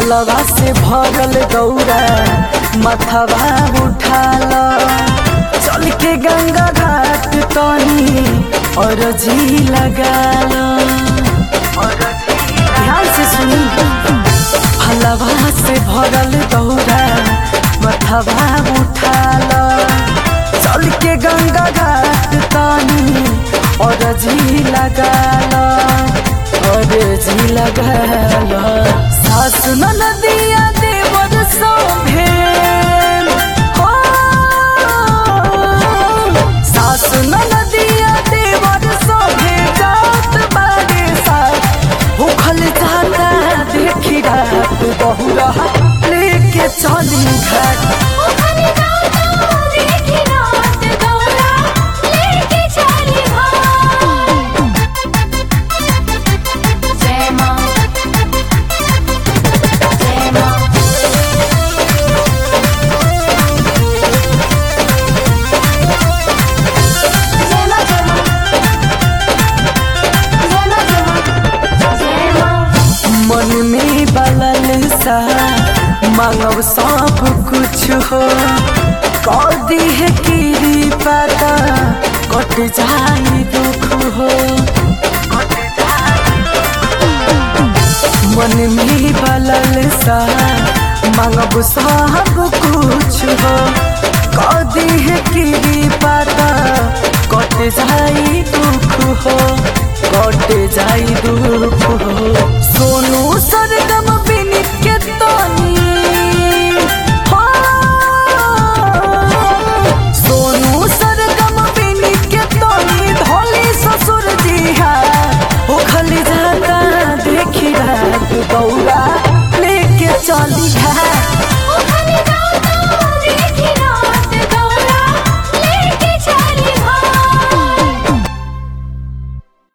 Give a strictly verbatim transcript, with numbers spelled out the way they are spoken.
फलवा से भरल दौरा मथवा उठाल चल के गंगा घाट तनी और जी लगाल। ध्यान से सुनी फलवा से भरल दौरा मथवा उठाल चल के गंगा घाट तनी और जी लगाल और जी लगाल। सास नदिया देवर सोभे हो सास नदिया देवर सोभे जात बारे साथ भूखल जाता देखी रात बहुरा लेके चली घाट। मन में बलल सा मांगब सब कुछ हो कदी है की पता कट जाई दुख हो। मन में बलल सा मांगब सब कुछ हो कदी है की पता कट जाई दुख हो कट जाई दुख हो। सोनू सरगम बिनित के तो